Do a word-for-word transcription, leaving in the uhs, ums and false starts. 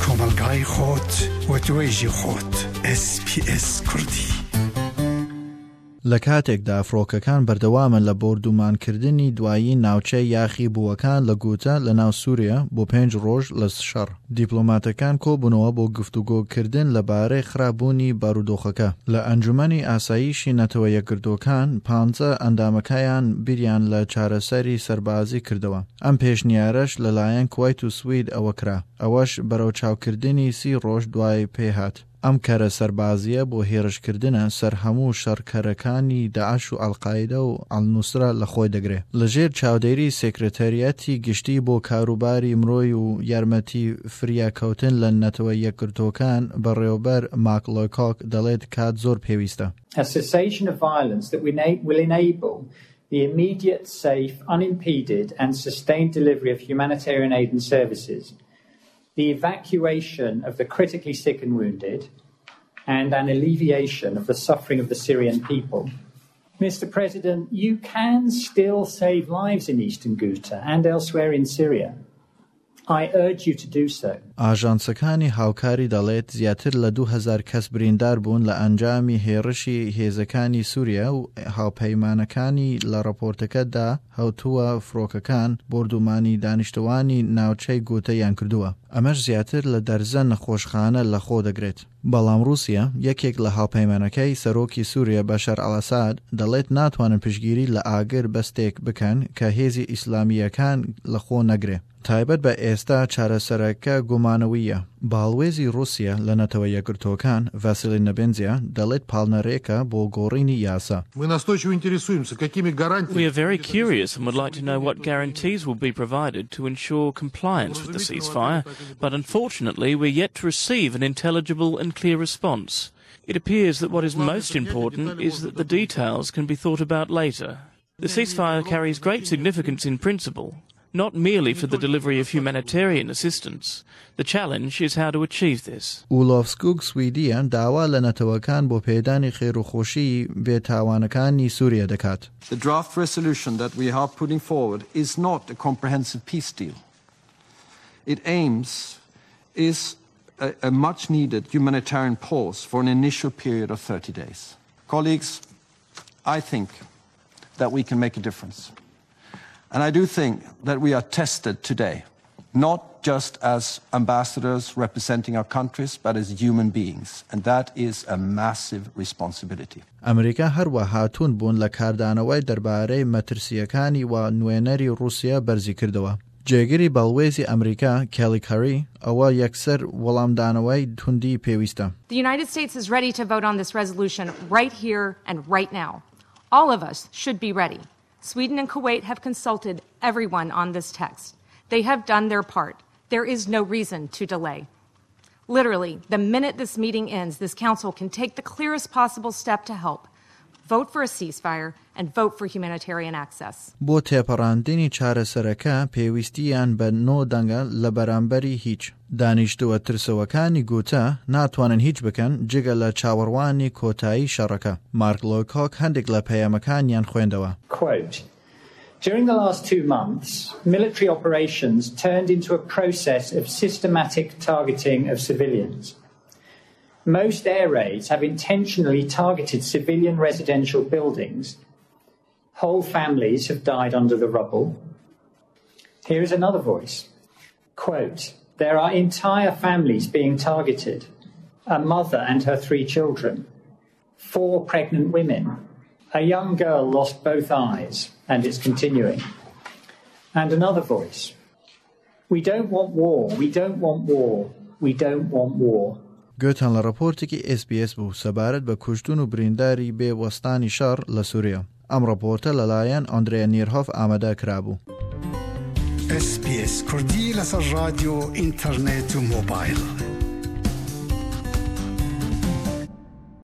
کۆمەلگای خۆت و توێژی خۆت. اس پی اس کوردی. لە کاتێکدا فڕۆکەکان بەردەوامن لە بۆردومانکردنی دوایی ناوچەی یاخی بووەکان لە گوتە لە ناو سووریا بۆ پێنج ڕۆژ لە شەڕ. دیپلۆماتەکان کۆبوونەوە بۆ گفتوگۆکردن لەبارەی خراببوونی بارودۆخەکە. لە ئەنجومەنی ئاساییشی نەتەوە یەکگرتوەکان پانزە ئەندامەکەیان بیریان لە چارەسەری سەربازی کردەوە. ئەم پێشنیارەش لەلایەن کوێیت و سوید ئەوە کرا. ئەوەش بەرەو چاوکردنی سی ڕۆژ دوای پێهات. ئەم کەرە سەربازیە بۆ هێرشکردنە سەر هەموو شەڕکەرەکانی داعش و ئەڵقاعیدە و ئەڵنوسرە لە خۆی دەگرێت. لەژێر چاودێری سێکرێتەریەتی گشتی بۆ کاروباری مرۆی و یارمەتی فریاکەوتن لە نەتەوە یەکگرتوەکان بەڕێوەبەر ماک لۆیکۆک دەڵێت کات زۆر پێویستە. A cessation of violence that will enable the immediate, safe, unimpeded and sustained delivery of humanitarian aid and services, the evacuation of the critically sick and wounded, and an alleviation of the suffering of the Syrian people. Mister President, you can still save lives in eastern Ghouta and elsewhere in Syria. I urge you to do so. ئاژانسەکانی هاوکاری دەڵێت زیاتر لە دوو هەزار کەس بریندار بوون لە ئەنجامی هێرشی هێزەکانی سووریا و هاوپەیمانەکانی لە ڕاپۆرتەکەدا هەوتووە فڕۆکەکان بۆردومانی دانیشتوانی ناوچەی گوتەیان کردووە. ئەمەش زیاتر لە دەرزە نەخۆشخانە لە خۆ دەگرێت. بەڵام رووسیا یەکێک لە هاوپەیمانەکەی سەرۆکی سووریا بەشار ئەڵەساد دەڵێت ناتوانن پشگیری لە ئاگر بەستێک بکەن کە هێزی ئیسلامیەکان لە خۆ نەگرێ. تایبەت بە ئێستا چارەسەرەکە گومانەویە. باڵوێزی رووسیا لە نەتەوە یەکگرتوەکان ڤاسیلی نەبێنزیا دەڵێت پاڵنەرێکە بۆ گۆڕینی یاسا. We are very curious and would like to know what guarantees will be provided to ensure compliance with the ceasefire, but unfortunately we're yet to receive an intelligible and clear response. It appears that what is most important is that the details can be thought about later. The ceasefire carries great significance in principle, not merely for the delivery of humanitarian assistance. The challenge is how to achieve this. Olof Skog Sweden داوا لە نەتەوەکان بۆ پێدانی خێرخۆشی بێتاوانەکانی سووریا دەکات. The draft resolution that we are putting forward is not a comprehensive peace deal. It aims is a, a much needed humanitarian pause for an initial period of thirty days. Colleagues, I think that we can make a difference. And I do think that we are tested today, not just as ambassadors representing our countries, but as human beings. And that is a massive responsibility. ئەمریکا هەروە هاتوون بوون لە کاردانەوەی دەربارەی مەترسیەکانی و نوێنەری رووسیا بەرزی کردەوە. جێگیری بەڵوێزی ئەمریکا کێلی کەری ئەوە یەکسەر وەڵامدانەوەی توندی پێویستە. The United States is ready to vote on this resolution right here and right now. All of us should be ready. Sweden and Kuwait have consulted everyone on this text. They have done their part. There is no reason to delay. Literally, the minute this meeting ends, this council can take the clearest possible step to help. Vote for a ceasefire and vote for humanitarian access. بۆ تێپەڕاندنی چارەسەرەکە پێویستیان بە نۆ دەنگە لە بەرامبەری هیچ. دانیشتووە ترسەوەکانی گوتە ناتوانن هیچ بکەن جگە لە چاوەڕوانی کۆتایی شەڕەکە. مارک لۆیکۆک هەندێک لە پەیامەکانیان خوێندەوە. Quote, during the last two months, military operations turned into a process of systematic targeting of civilians. Most air raids have intentionally targeted civilian residential buildings. Whole families have died under the rubble. Here is another voice. Quote, there are entire families being targeted. A mother and her three children. Four pregnant women. A young girl lost both eyes, and it's continuing. And another voice. We don't want war. We don't want war. We don't want war. گوتان لە ڕپۆرتێکی ئێس بی ئێس بوو سەبارەت بە کوشتن و برینداری بێوەستانی شەڕ لە سووریا. ئەم ڕپۆرتە لەلایەن ئۆندرێ نیرهۆف ئامادە کرابوو. اس پی اس کوردی لەسەر رادیۆ ئینتەرنێت و مۆبایل.